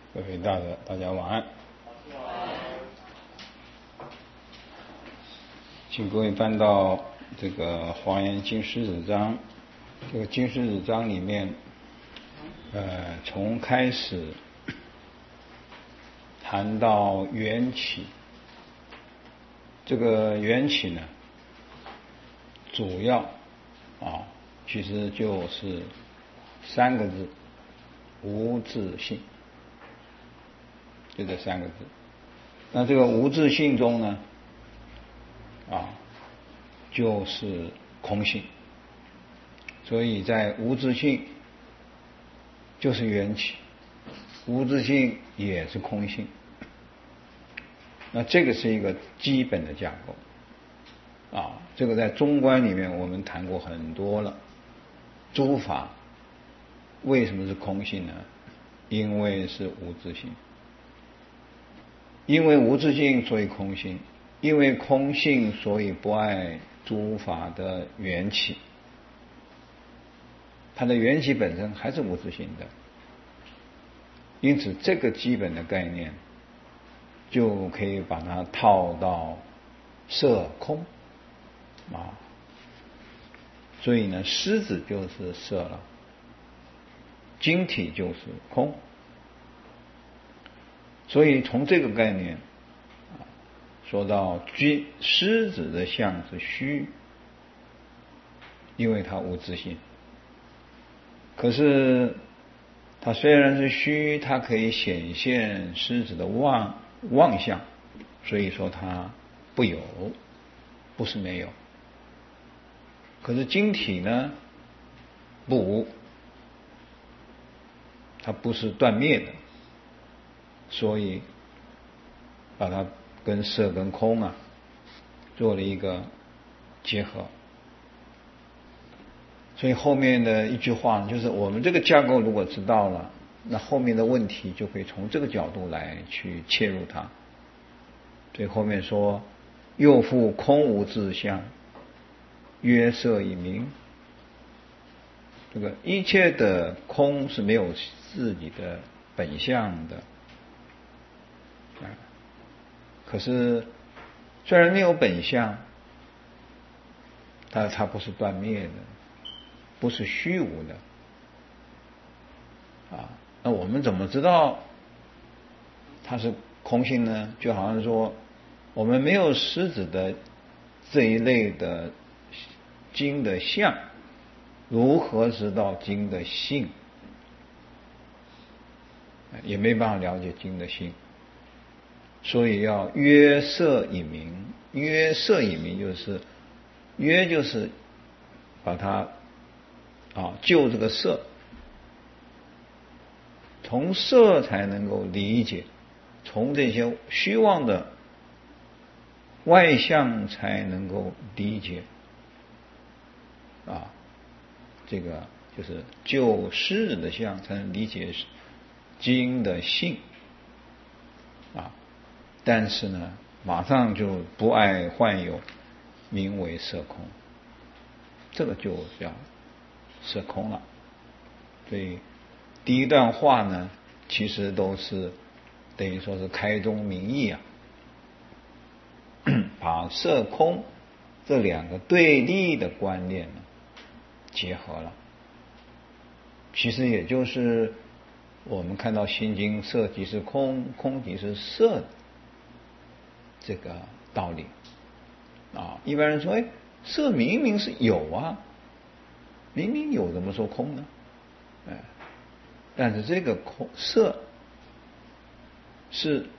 各位大家晚安。请各位翻到这个《华严经狮子章》，这个经狮子章里面，从开始谈到缘起，这个缘起呢，主要其实就是三个字：无自性。就这三个字。那这个无自性中呢，就是空性。所以在无自性就是缘起，无自性也是空性。那这个是一个基本的架构这个在中观里面我们谈过很多了。诸法为什么是空性呢？因为是无自性。因为无自性，所以空性；因为空性，所以不碍诸法的缘起。它的缘起本身还是无自性的，因此这个基本的概念就可以把它套到色空所以呢，狮子就是色了，晶体就是空。所以从这个概念说到狮子的相是虚，因为它无自性。可是它虽然是虚，它可以显现狮子的妄相，所以说它不有，不是没有。可是晶体呢，不无，它不是断灭的。所以把它跟色跟空做了一个结合。所以后面的一句话就是我们这个架构如果知道了，那后面的问题就可以从这个角度来去切入它。所以后面说又复空无自相，约色以明。这个一切的空是没有自己的本相的。可是虽然没有本相，但是它不是断灭的，不是虚无的那我们怎么知道它是空性呢？就好像说我们没有狮子的这一类的经的相，如何知道经的性？也没办法了解经的性。所以要约色以明。约色以明就是约就是把它就这个色，从色才能够理解，从这些虚妄的外相才能够理解这个就是就狮子的相才能理解经的性但是呢，马上就不爱幻有，名为色空，这个就叫色空了。所以第一段话呢，其实都是等于说是开宗明义把色空这两个对立的观念结合了。其实也就是我们看到心经色即是空，空即是色这个道理一般人说色明明是有明明有怎么说空呢？但是这个空色是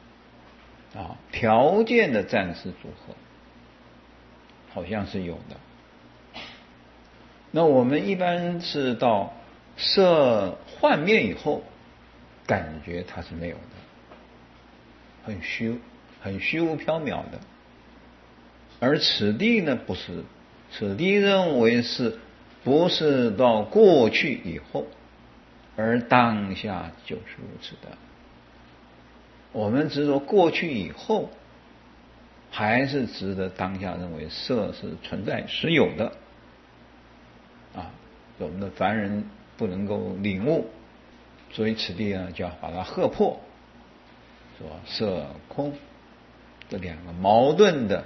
条件的暂时组合，好像是有的。那我们一般是到色幻灭以后，感觉它是没有的，很虚无缥缈的。而此地呢，不是，此地认为是不是到过去以后，而当下就是如此的。我们只说过去以后，还是值得当下认为色是存在实有的我们的凡人不能够领悟所以此地呢，就要把它合破，说色空这两个矛盾的，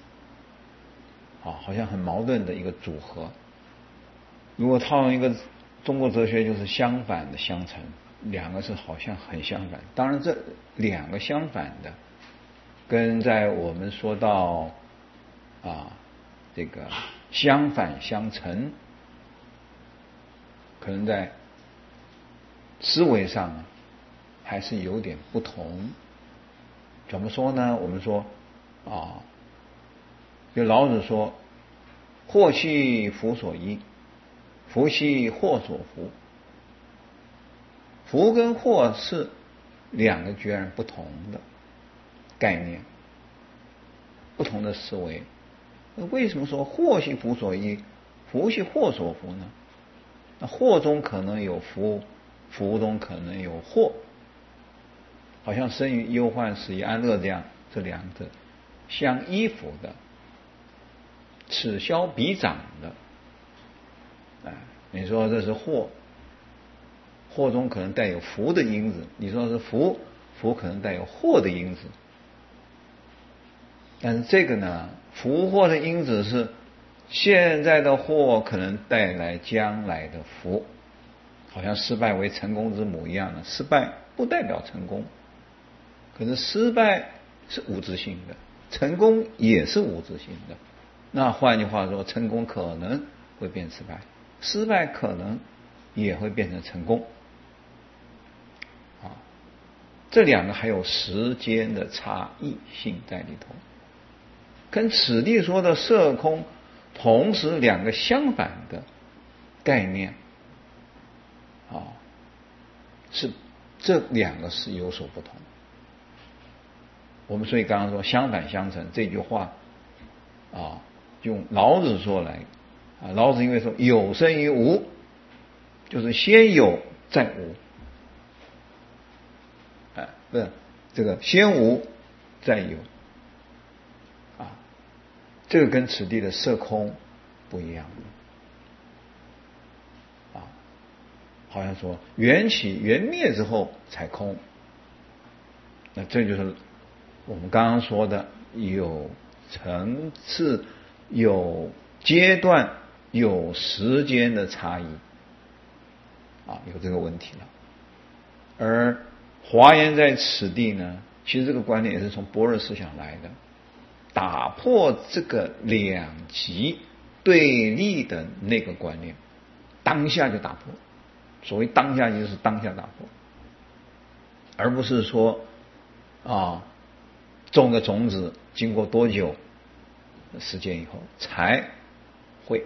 好像很矛盾的一个组合。如果套用一个中国哲学，就是相反的相成，两个是好像很相反。当然，这两个相反的，跟在我们说到这个相反相成，可能在思维上还是有点不同。怎么说呢？我们说就老子说：“祸兮福所依，福兮祸所伏。”福跟祸是两个截然不同的概念，不同的思维。为什么说祸兮福所依，福兮祸所伏呢？那祸中可能有福，福中可能有祸，好像生于忧患，死于安乐这样，这两者相依附的，此消彼长的。你说这是祸，祸中可能带有福的因子；你说是福，福可能带有祸的因子。但是这个呢，福祸的因子是现在的祸可能带来将来的福，好像失败为成功之母一样的。失败不代表成功，可是失败是无自性的，成功也是无自性的。那换句话说，成功可能会变失败，失败可能也会变成成功。这两个还有时间的差异性在里头，跟此地说的色空同时两个相反的概念是这两个是有所不同。我们所以刚刚说相反相成这句话用老子说来老子因为说有生于无，就是先有再无，不是这个先无再有这个跟此地的色空不一样好像说缘起缘灭之后才空，那这就是我们刚刚说的有层次、有阶段、有时间的差异有这个问题了。而华严在此地呢，其实这个观念也是从般若思想来的，打破这个两极对立的那个观念，当下就打破。所谓当下就是当下打破，而不是说种个种子经过多久时间以后才会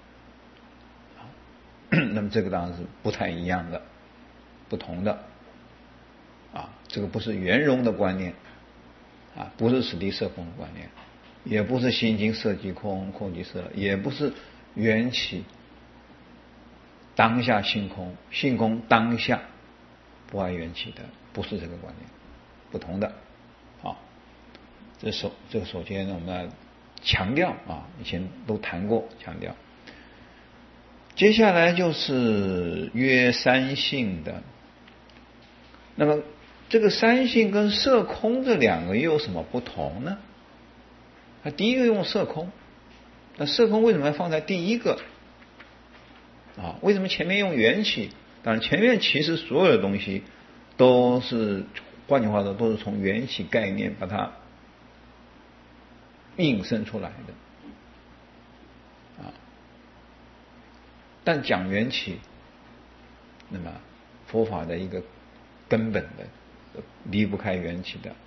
那么这个当然是不太一样的，不同的这个不是圆融的观念不是此地色空的观念，也不是心经色即空，空即色，也不是缘起当下性空，性空当下不爱缘起的，不是这个观念，不同的这个首先我们要强调以前都谈过强调。接下来就是约三性的，那么这个三性跟色空这两个又有什么不同呢？第一个用色空，那色空为什么要放在第一个为什么前面用缘起？当然前面其实所有的东西都是，换句话说都是从缘起概念把它引申出来的但讲缘起，那么佛法的一个根本的离不开缘起的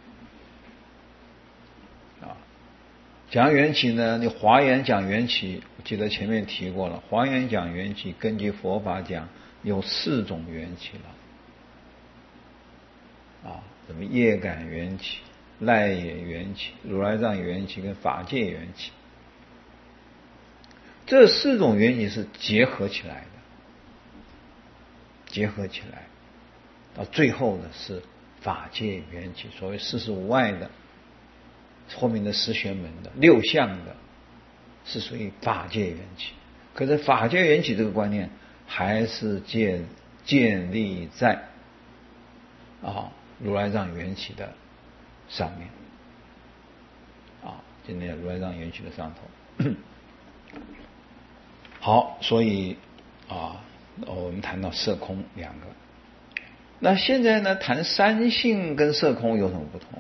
讲缘起呢，你华严讲缘起，我记得前面提过了，华严讲缘起根据佛法讲有4种缘起了什么业感缘起、赖也缘起、如来藏缘起跟法界缘起，这4种缘起是结合起来的，结合起来到最后呢是法界缘起，所谓45外的后面的十玄门的6相的是属于法界缘起。可是法界缘起这个观念还是建立在如来藏缘起的上面今天如来藏缘起的上头。好，所以我们谈到色空两个。那现在呢，谈三性跟色空有什么不同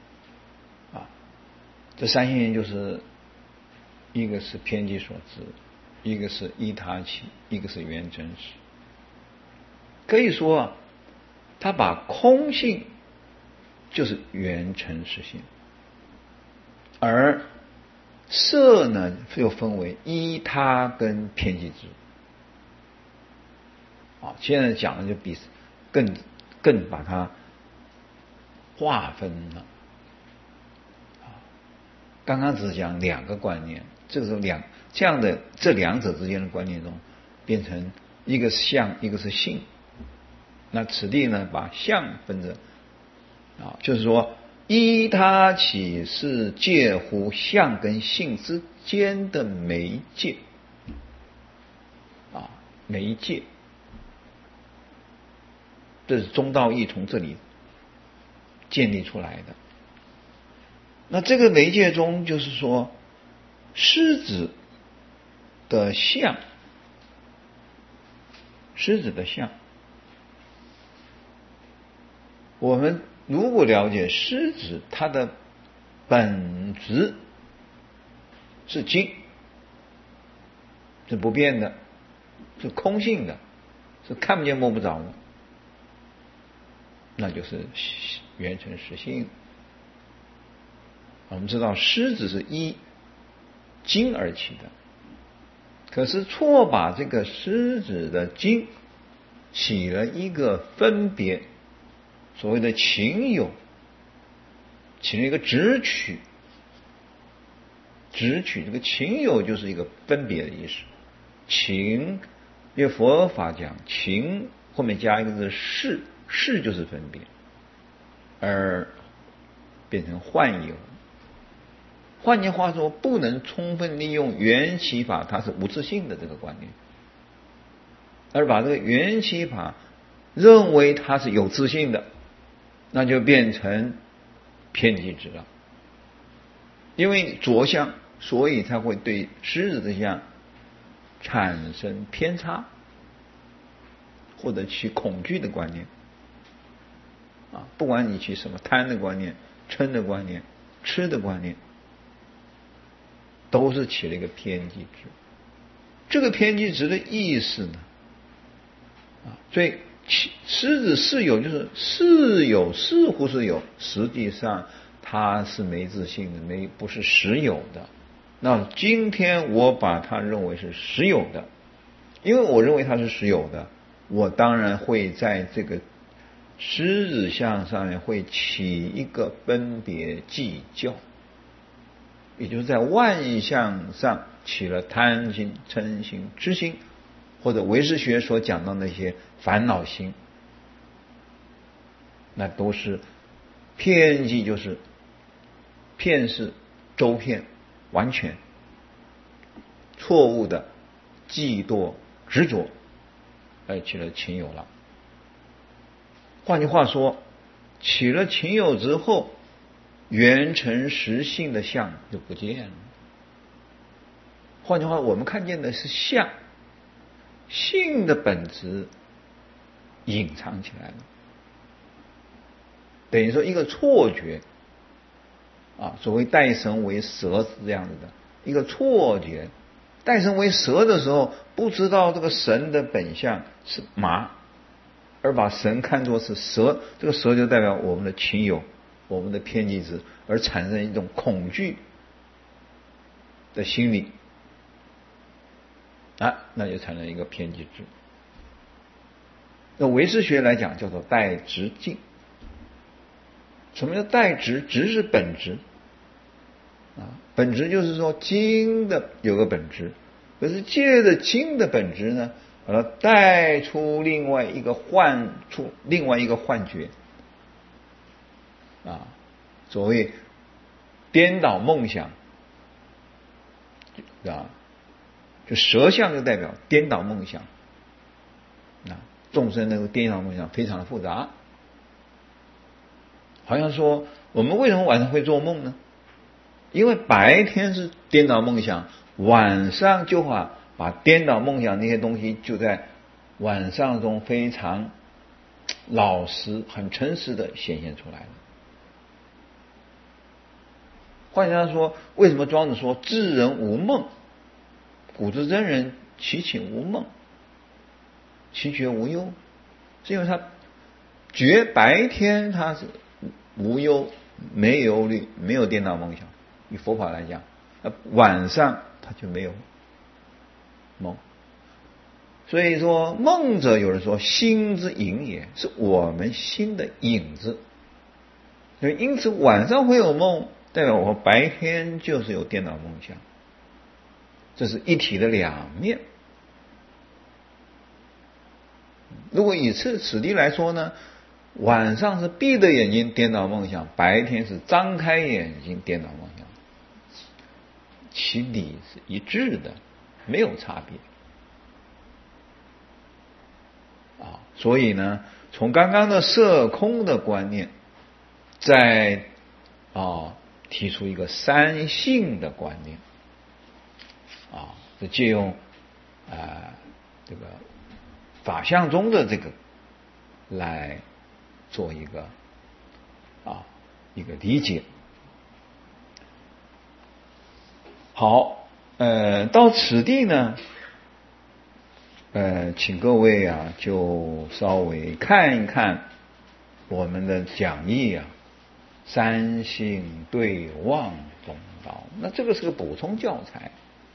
这三性就是一个是偏激所致，一个是依他起，一个是缘真实。可以说他把空性就是缘成实性，而色呢又分为依他跟偏激执。现在讲的就比更把它划分了。刚刚只是讲两个观念，这个时候这样的这两者之间的观念中，变成一个是相，一个是性。那此地呢，把相分着就是说依他起是介乎相跟性之间的媒介媒介，这是中道义从这里建立出来的。那这个媒介中，就是说狮子的相，我们如果了解狮子，它的本质是精，是不变的，是空性的，是看不见摸不着的，那就是缘成实性。我们知道狮子是依精而起的，可是错把这个狮子的精起了一个分别，所谓的情有，起了一个执取。这个情有就是一个分别的意思。情，因为佛法讲情后面加一个字是就是分别，而变成幻有。换句话说，不能充分利用缘起法它是无自性的这个观念，而把这个缘起法认为它是有自性的，那就变成偏激执了。因为着相，所以才会对狮子的相产生偏差，或者起恐惧的观念不管你起什么贪的观念、嗔的观念、痴的观念，都是起了一个偏激执。这个偏激执的意思呢所以狮子是有，就是是有，似乎是有，实际上它是没自性的，不是实有的。那今天我把它认为是实有的，因为我认为它是实有的，我当然会在这个狮子相上面会起一个分别计较，也就是在万象上起了贪心、嗔心、痴心，或者唯识学所讲到那些烦恼心，那都是偏激，就是骗是周遍，完全错误的嫉妒执着，而起了情有了。换句话说，起了情有之后，缘成实性的相就不见了。换句话，我们看见的是相，性的本质隐藏起来了，等于说一个错觉所谓代神为蛇是这样子的一个错觉。代神为蛇的时候，不知道这个神的本相是麻，而把神看作是蛇，这个蛇就代表我们的情有，我们的偏激执，而产生一种恐惧的心理那就产生一个偏激执。那唯识学来讲叫做代执境。什么叫代执？执是本质本质就是说精的有个本质，可是借着精的本质呢，把它带出另外一个幻觉所谓颠倒梦想就蛇相就代表颠倒梦想众生那个颠倒梦想非常的复杂好像说我们为什么晚上会做梦呢？因为白天是颠倒梦想，晚上就把颠倒梦想那些东西就在晚上中非常老实、很诚实的显现出来了。换句话说，为什么庄子说智人无梦，古之真人其寝无梦，其觉无忧？是因为他白天他是无忧，没有忧虑，没有颠倒梦想。以佛法来讲，晚上他就没有梦。所以说梦者，有人说心之影也，是我们心的影子。所以因此晚上会有梦，代表我白天就是有颠倒梦想，这是一体的两面。如果以此地来说呢，晚上是闭着眼睛颠倒梦想，白天是张开眼睛颠倒梦想，其理是一致的，没有差别啊。所以呢，从刚刚的色空的观念，再提出一个三性的观念啊，是借用这个法相中的这个来做一个理解。好，到此地呢，请各位就稍微看一看我们的讲义三性对望中道。那这个是个补充教材。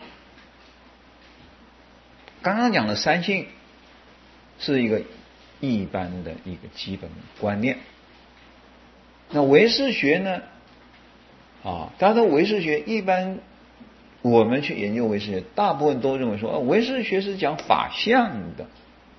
刚刚讲的三性是一个一般的一个基本观念。那唯识学呢？当然唯识学一般我们去研究唯识学，大部分都认为说，唯识学是讲法相的，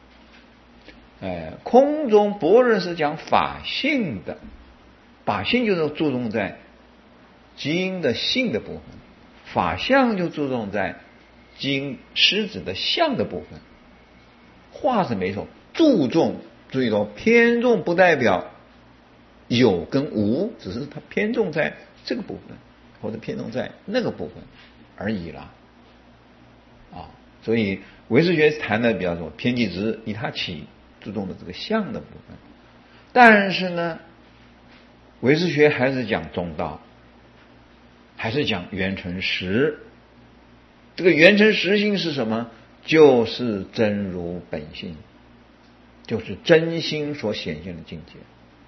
空中般若是讲法性的，法性就是注重在基因的性的部分，法相就注重在基因实质的相的部分。话是没错，注重，注意到偏重不代表有跟无，只是它偏重在这个部分，或者偏重在那个部分而已啦。所以唯识学谈的比较多偏计值以它起，注重的这个相的部分。但是呢，唯识学还是讲中道，还是讲圆成实。这个圆成实性是什么？就是真如本性，就是真心所显现的境界，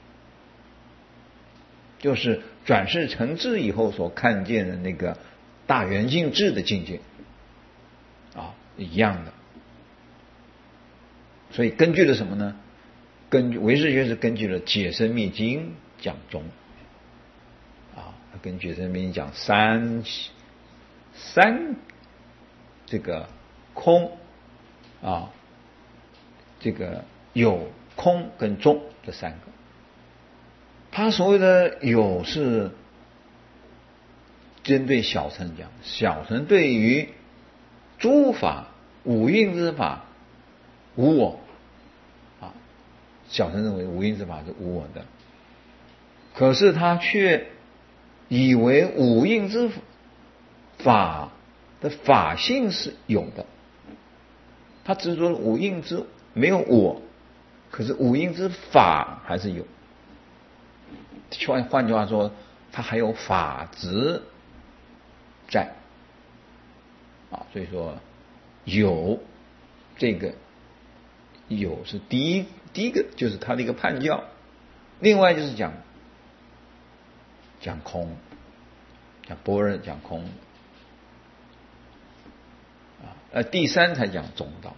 就是转世成智以后所看见的那个大圆镜智的境界一样的。所以根据了什么呢？根据唯识学是根据了《解深密经》讲中根据《解深密经》讲三这个空这个有空跟中这三个。他所谓的有是针对小乘讲，小乘对于诸法五蕴之法无我小乘认为五蕴之法是无我的，可是他却以为五蕴之法的法性是有的，他执着五蕴之没有我，可是五蕴之法还是有。换句话说，它还有法执在所以说有这个有是第一个，就是它的一个判教。另外就是讲空，讲般若，讲空第三才讲中道。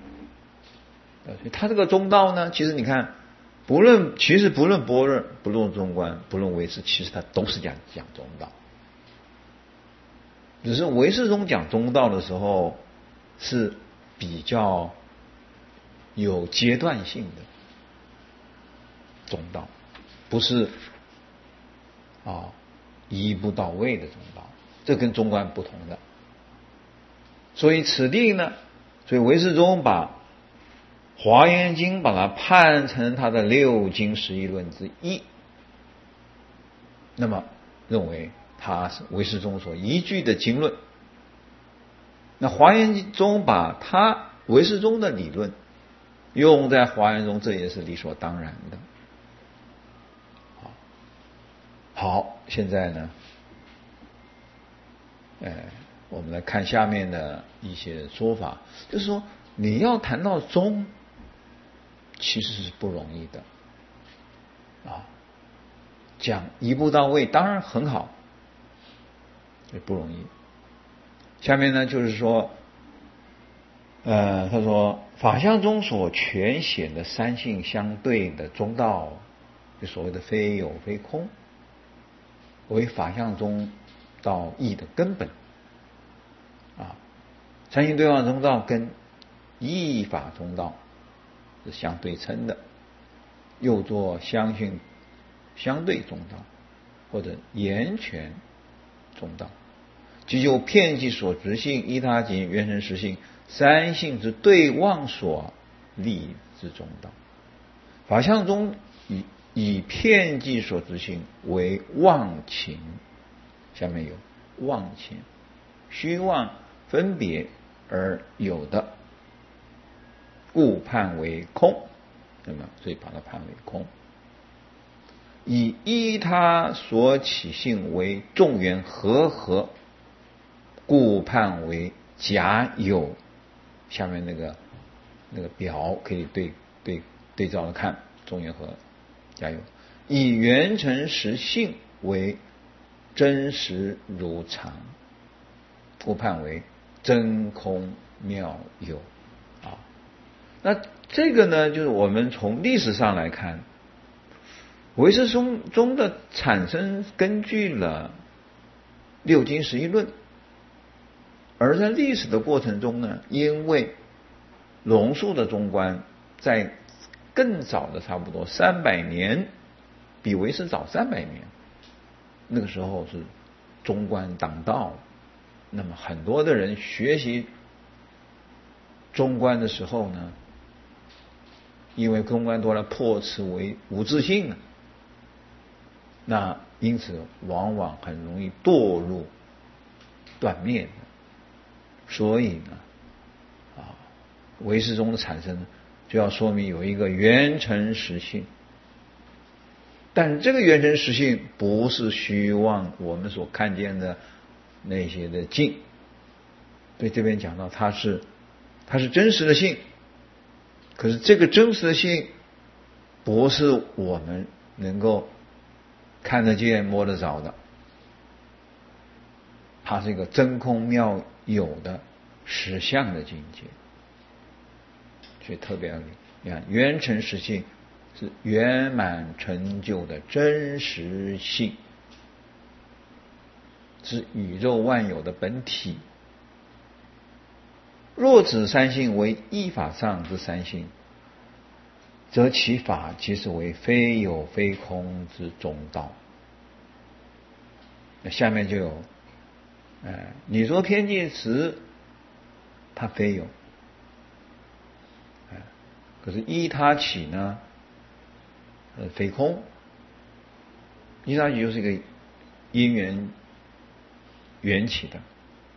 他这个中道呢，其实你看，不论般若，不论中观，不论唯识，其实他都是讲中道。只是唯识中讲中道的时候是比较有阶段性的中道，不是一步到位的中道，这跟中观不同的。所以此地呢，所以唯识中把华严经把它判成它的六经十一论之一， 那么认为它是唯识宗所依据的经论。那华严宗把他唯识宗的理论用在华严宗，这也是理所当然的。好，现在呢，我们来看下面的一些说法，就是说你要谈到宗，其实是不容易的讲一步到位当然很好，也不容易。下面呢就是说，他说法相中所全显的三性相对的中道，就所谓的非有非空，为法相中道义的根本三性对望中道跟义法中道是相对称的，又作相性相对中道或者言权中道，即就遍计所执性、依他及缘成实性三性之对望所立之中道。法相中以遍计所执性为妄情，下面有妄情，虚妄分别而有的，故判为空。那么所以把它判为空。以依他所起性为众缘和，故判为假有。下面那个表可以对照着看，众缘和假有。以缘成实性为真实如常，故判为真空妙有那这个呢，就是我们从历史上来看，唯识宗的产生根据了六经十一论，而在历史的过程中呢，因为龙树的中观在更早的差不多300年，比唯识早300年，那个时候是中观当道，那么很多的人学习中观的时候呢，因为中观多了破斥为无自性那因此往往很容易堕入断灭的。所以呢唯识宗的产生就要说明有一个缘成实性，但是这个缘成实性不是虚妄我们所看见的那些的境，所以这边讲到它是真实的性，可是这个真实的性不是我们能够看得见摸得着的，它是一个真空妙有的实相的境界。所以特别要你看圆成实性是圆满成就的真实性，是宇宙万有的本体。若指三性为依法上之三性，则其法即是为非有非空之中道。那下面就有你说偏见时它非有，可是依他起呢非空。依他起就是一个因缘缘起的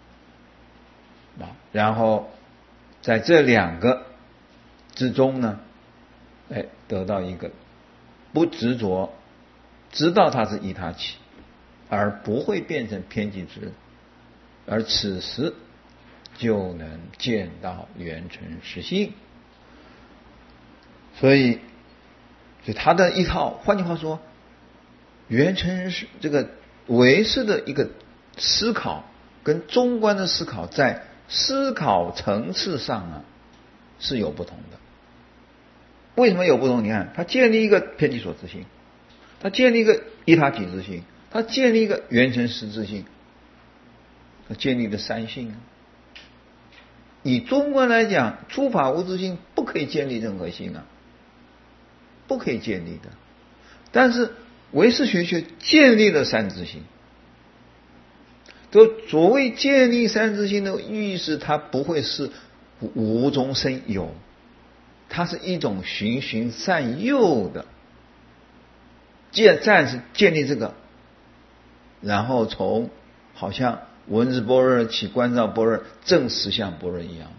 然后在这两个之中呢得到一个不执着，知道它是依他起，而不会变成偏激执，而此时就能见到圆成实性。所以他的一套，换句话说，圆成是这个唯识的一个思考跟中观的思考在思考层次上是有不同的。为什么有不同？你看他建立一个偏激所知性，他建立一个依他起之性，他建立一个圆成实之性，他建立了三性以中观来讲，诸法无自性不可以建立任何性不可以建立的。但是唯识学却建立了三自性。所谓建立三自性的意思，它不会是无中生有，它是一种循循善诱的。既然暂时建立这个， 然后从好像闻思般若起观照般若证实相般若一样，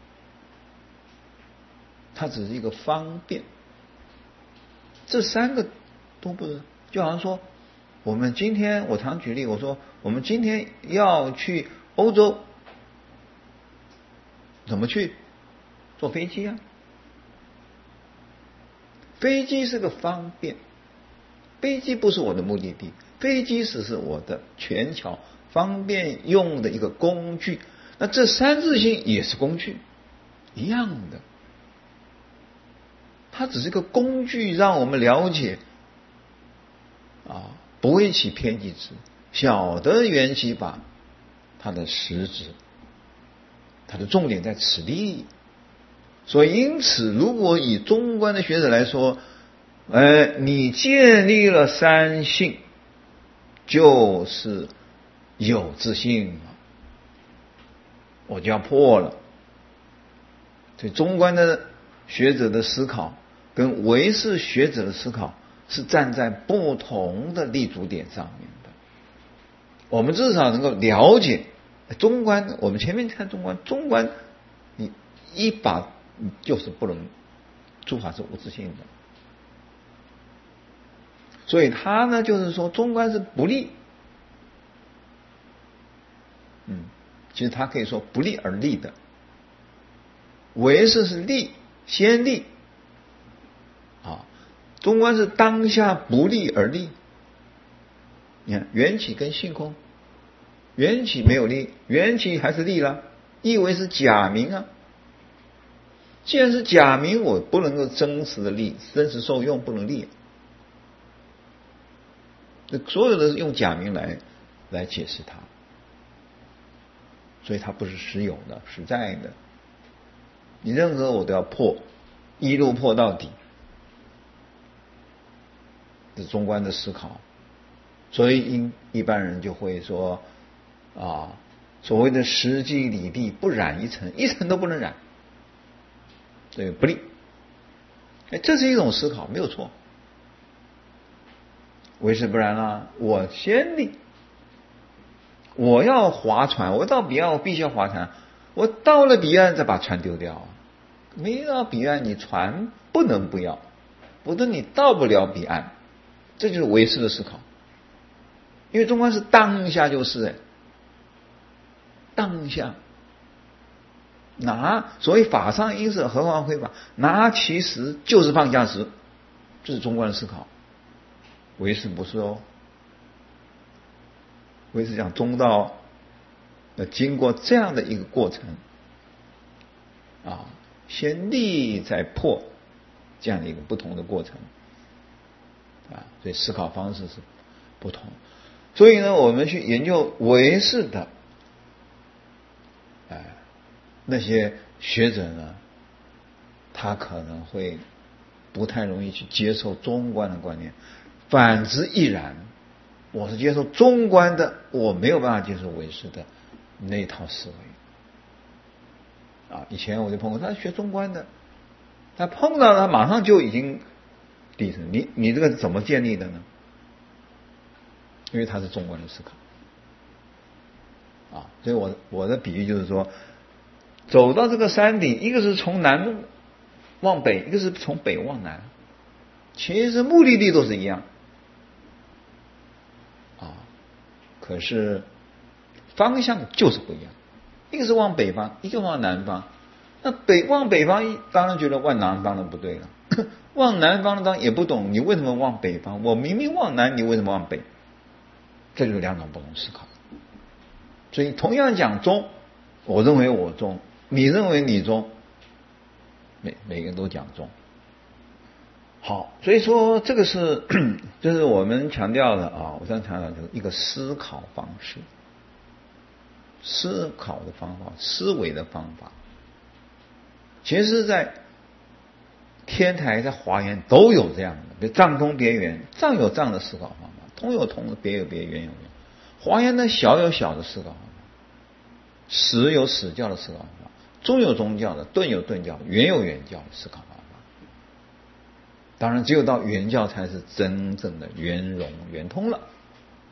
它只是一个方便。这三个都不是，就好像说我们今天，我常举例，我说我们今天要去欧洲，怎么去？坐飞机啊。飞机是个方便，飞机不是我的目的地，飞机只是我的权巧方便用的一个工具。那这三字性也是工具，一样的，它只是个工具，让我们了解不会起偏激执，晓得缘起法它的实质，它的重点在此地。所以因此，如果以中观的学者来说，你建立了三性，就是有自性了，我就要破了。所以中观的学者的思考跟唯识学者的思考是站在不同的立足点上面的。我们至少能够了解中观，我们前面看中观你一把就是不能，诸法是无自性的。所以他呢，就是说中观是不立，其实他可以说不立而立的。唯识是立，先立，中观是当下不立而立。你看缘起跟性空，缘起没有立，缘起还是立了，以为是假名啊。既然是假名，我不能够真实的立，真实受用不能立。所有的用假名来解释它，所以它不是实有的、实在的。你任何我都要破，一路破到底，这是中观的思考。所以一般人就会说所谓的实际理地不染一尘，一尘都不能染，所以不立。这是一种思考，没有错。唯识不然啦，我先立，我要划船，我到彼岸我必须要划船，我到了彼岸再把船丢掉，没到彼岸你船不能不要，否则你到不了彼岸。这就是唯识的思考。因为中观是当下就是当下拿，所谓法上应舍，何况非法，拿其实就是放下时，这是中观的思考。唯识不是哦，唯识讲中道经过这样的一个过程先立再破，这样的一个不同的过程所以思考方式是不同。所以呢，我们去研究唯识的那些学者呢，他可能会不太容易去接受中观的观念，反之亦然。我是接受中观的，我没有办法接受唯识的那套思维以前我就碰过，他学中观的，他碰到他马上就已经底层，你这个是怎么建立的呢？因为他是中观的思考所以我的比喻就是说，走到这个山顶，一个是从南往北，一个是从北往南，其实目的地都是一样可是方向就是不一样，一个是往北方，一个往南方。那往北方当然觉得往南方的不对了往南方的当然也不懂，你为什么往北方？我明明往南，你为什么往北？这就是两种不同思考。所以同样讲中，我认为我中，你认为你中，每个人都讲中。好，所以说这个是就是我们强调的我刚才强调的一个思考方式，思考的方法，思维的方法。其实在天台在华严都有这样的，比如藏通别圆，藏有藏的思考方法，通有通的，别有别，圆有圆。华严呢，小有小的思考方法，实有实教的思考方法，中有宗教的，顿有顿教，圆有圆教的思考方法。当然只有到圆教才是真正的圆融圆通了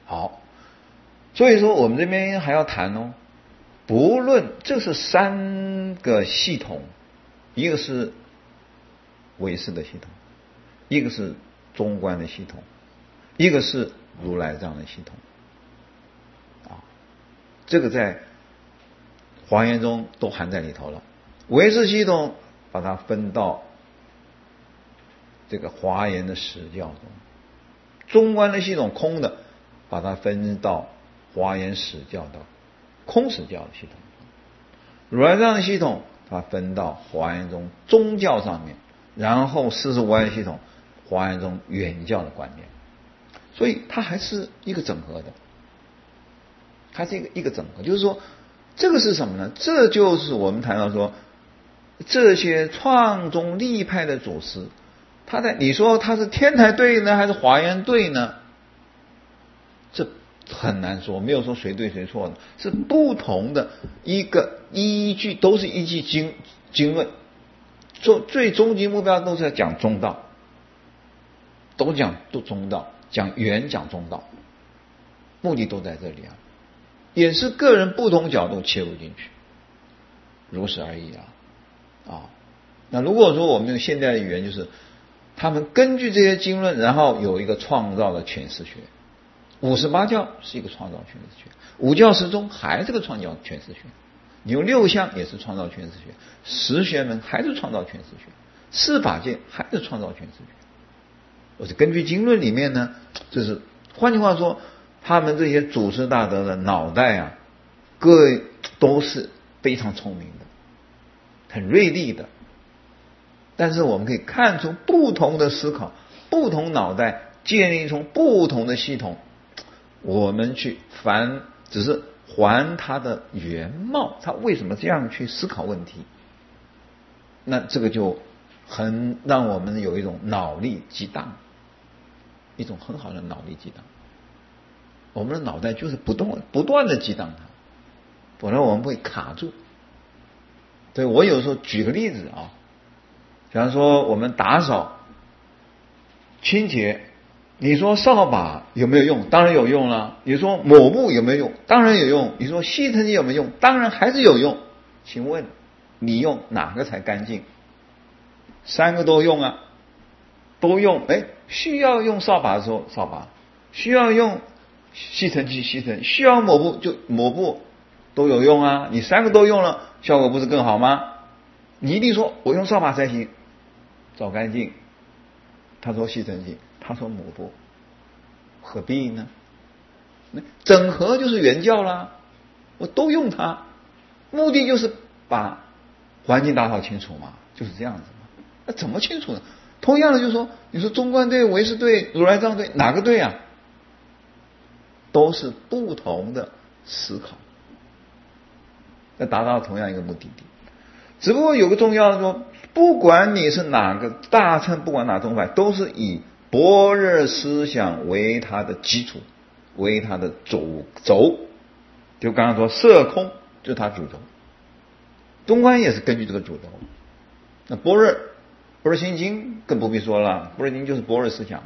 好，所以说我们这边还要谈哦，不论这是三个系统，一个是唯识的系统，一个是中观的系统，一个是如来藏的系统啊，这个在华严中都含在里头了。唯识系统把它分到这个华严的实教中，中观的系统空的把它分到华严实教的空实教的系统，如来藏的系统它分到华严中宗教上面，然后四十无碍系统华严中原教的观念，所以它还是一个整合的，它是一个整合。就是说这个是什么呢？这就是我们谈到说这些创宗立派的祖师，你说他是天台对呢还是华严对呢？这很难说，没有说谁对谁错的，是不同的一个依据，都是依据经论，最终极目标都是要讲中道，都中道，讲圆讲中道，目的都在这里啊，也是个人不同角度切入进去，如是而已啊。那如果说我们用现代的语言，就是他们根据这些经论，然后有一个创造的诠释学。58教是一个创造诠释学，五教十宗还是个创造诠释学，你用六项也是创造诠释学，十学门还是创造诠释学，四法界还是创造诠释学。我是根据经论里面呢，就是换句话说，他们这些祖师大德的脑袋啊，各位都是非常聪明的，很锐利的，但是我们可以看出不同的思考，不同脑袋建立出不同的系统，我们去只是还它的原貌，它为什么这样去思考问题，那这个就很让我们有一种脑力激荡，一种很好的脑力激荡。我们的脑袋就是不断的激荡它，不然我们会卡住。对，我有时候举个例子啊，比方说我们打扫清洁，你说扫把有没有用？当然有用了。你说抹布有没有用？当然有用。你说吸尘器有没有用？当然还是有用。请问你用哪个才干净？三个都用啊，都用。需要用扫把的时候扫把，需要用吸尘器吸尘，需要抹布就抹布，都有用啊。你三个都用了，效果不是更好吗？你一定说我用扫把才行，扫干净。他说吸尘器，他说抹布，何必呢？整合就是原教啦，我都用它，目的就是把环境打扫清楚嘛，就是这样子嘛。那怎么清楚呢？同样的就是说，你说中观对、唯识对、如来藏对，哪个对啊？都是不同的思考，要达到同样一个目的地。只不过有个重要的说，不管你是哪个大乘，不管哪宗派，都是以般若思想为它的基础，为它的主轴。就刚刚说色空就是它主轴，中观也是根据这个主轴。那般若心经更不必说了，般若经就是般若思想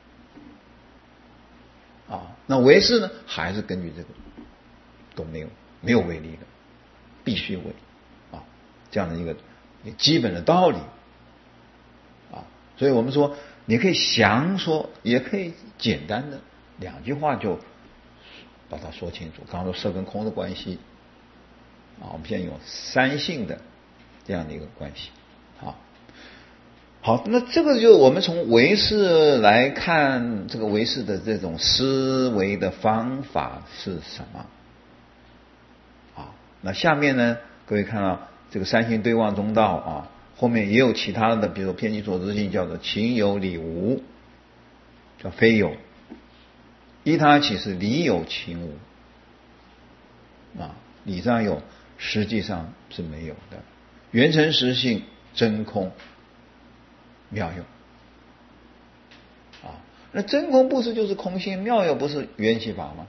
啊。那唯识呢，还是根据这个，都没有违例的，必须违啊，这样的一个基本的道理啊。所以我们说，你可以详说，也可以简单的两句话就把它说清楚。刚刚说色跟空的关系啊，我们现在有三性的这样的一个关系啊。好，那这个就我们从唯识来看，这个唯识的这种思维的方法是什么啊？那下面呢，各位看到这个三性对望中道啊，后面也有其他的，比如说偏激所知性叫做情有理无，叫非有，依他起是理有情无啊，理上有，实际上是没有的。缘成实性真空妙有啊，那真空不是就是空性，妙有不是缘起法吗？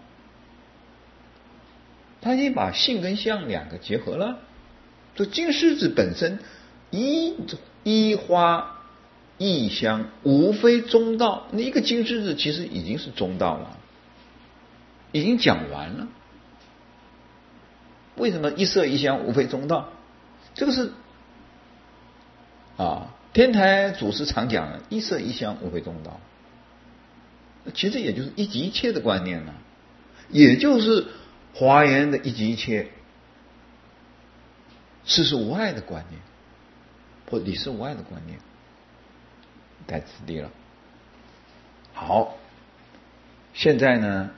他已经把性跟相两个结合了。这金狮子本身一花一香，无非中道。那一个金狮子其实已经是中道了已经讲完了。为什么一色一香无非中道？这个是天台祖师常讲的，一色一香无非中道。其实也就是一即一切的观念呢，也就是华严的一即一切，事事无碍的观念，或理事无碍的观念，在此地了。好，现在呢，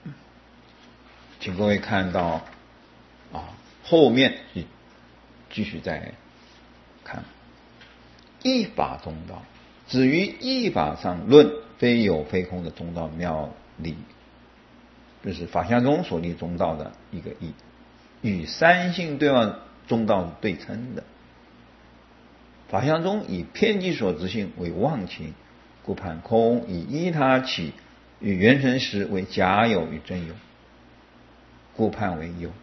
请各位看到后面继续再看一法中道，止于一法上论非有非空的中道妙理，这是法相中所立中道的一个义，与三性对望中道对称的。法相中以偏激所执性为妄情，故判空；以依他起与缘成实为假有与真有，故判为有。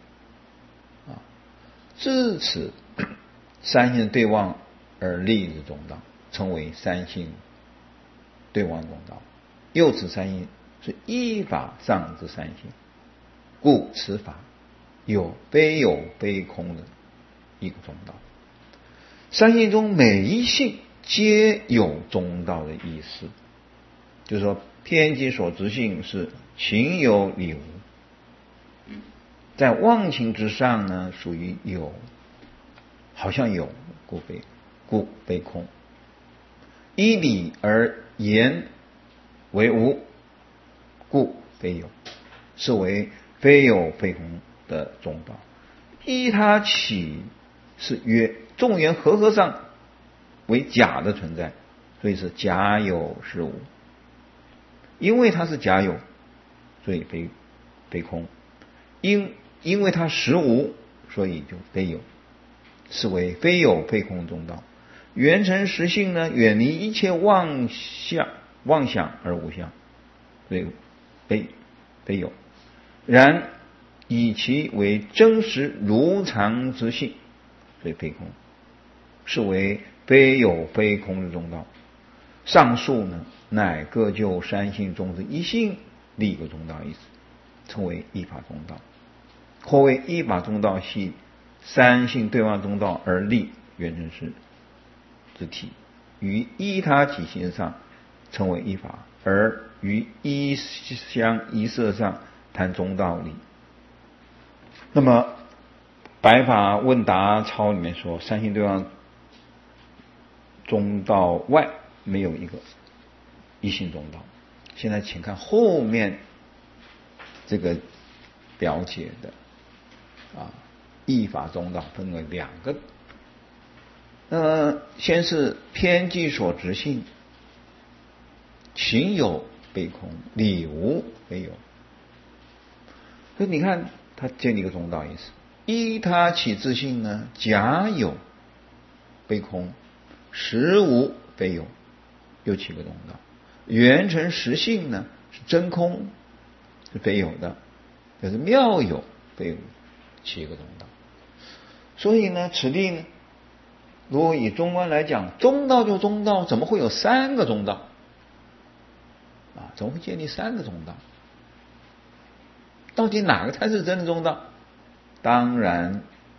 至此三性对望而立之中道，称为三性对望中道。又此三性是依法上之三性，故此法有非空的一个中道。三性中每一性皆有中道的意思，就是说偏激所执性是情有理无，在妄情之上呢，属于有，好像有，故非空。依理而言为无，故非有，是为非有非空的中道。依他起是曰众缘和上为假的存在，所以是假有是无。因为它是假有，所以非空。因为它实无，所以就非有，是为非有非空中道。缘成实性呢，远离一切妄想而无相，所以非有。然以其为真实如常之性，所以非空，是为非有非空之中道。上述呢，乃各就三性中之一性立一个中道意思，称为依法中道。或谓依法中道系三性对望中道而立缘成实之体，于依他起性上称为依法，而于依相依色上谈中道理。那么白法问答抄里面说，三性对望中道外没有一个一性中道。现在请看后面这个表解的依法中道分为两个。先是偏激所执性，情有非空，理无非有。所以你看他建立一个中道意思。依他起自性呢，假有非空，实无非有，又起个中道。缘成实性呢，是真空，是非有的，就是妙有非无，起一个中道。所以呢，此地呢，如果以中观来讲，中道就中道，怎么会有三个中道怎么会建立三个中道？到底哪个才是真的中道？当然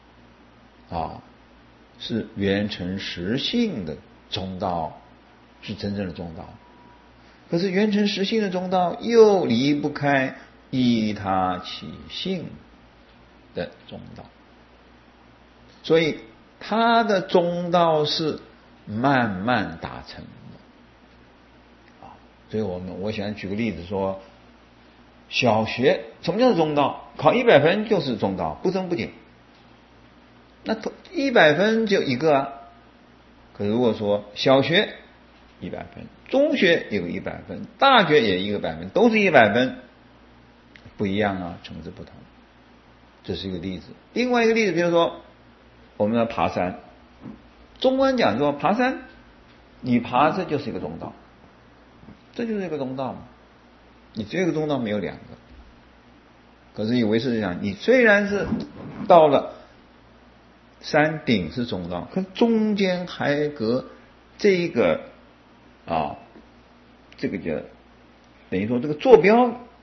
是缘成实性的中道是真正的中道。可是缘成实性的中道又离不开依他起性的中道，所以他的中道是慢慢达成的所以我想举个例子说，小学什么叫中道？考100分就是中道，不增不减。那100分就一个可是如果说小学100分，中学也有100分，大学也100分，都是100分，不一样层次不同。这是一个例子。另外一个例子，比如说我们要爬山，中观讲说爬山，你爬这就是一个中道，这就是一个中道嘛。你只有一个中道，没有两个。可是以唯识讲，你虽然是到了山顶是中道，可中间还隔这一个这个叫等于说这个坐标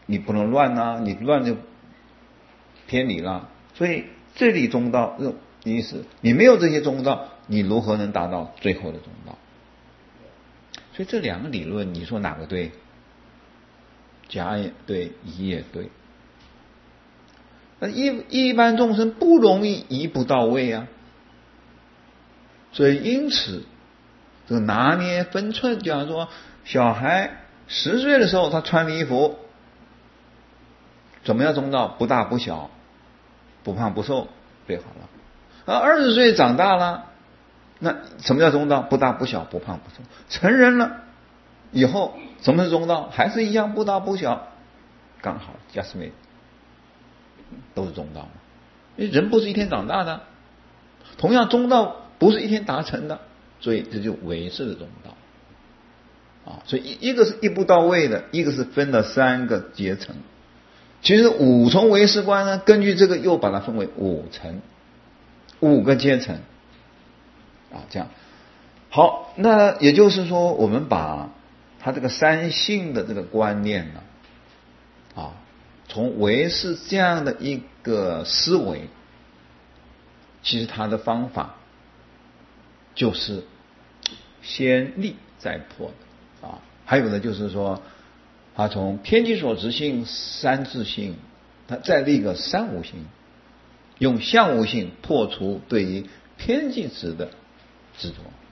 你不能乱啊，你乱就偏离了。所以这里中道这种意思，你没有这些中道，你如何能达到最后的中道？所以这两个理论，你说哪个对？甲也对，乙也对。那一般众生不容易一步到位啊，所以因此这个拿捏分寸，就像说小孩10岁的时候他穿的衣服怎么样中道？不大不小，不胖不瘦，最好了。而20岁长大了，那什么叫中道？不大不小，不胖不瘦。成人了以后，什么是中道？还是一样不大不小，刚好 just made， 都是中道嘛。因为人不是一天长大的，同样中道不是一天达成的，所以这就唯识的中道啊。所以一个是一步到位的，一个是分了3个阶层。其实5重唯识观呢，根据这个又把它分为5层，5个阶层啊，这样。好，那也就是说，我们把他这个三性的这个观念呢，啊，从唯识这样的一个思维，其实他的方法就是先立再破的啊。还有呢，就是说，他从偏激所执性、三自性，他再立个三无性，用相无性破除对于偏激执的执着。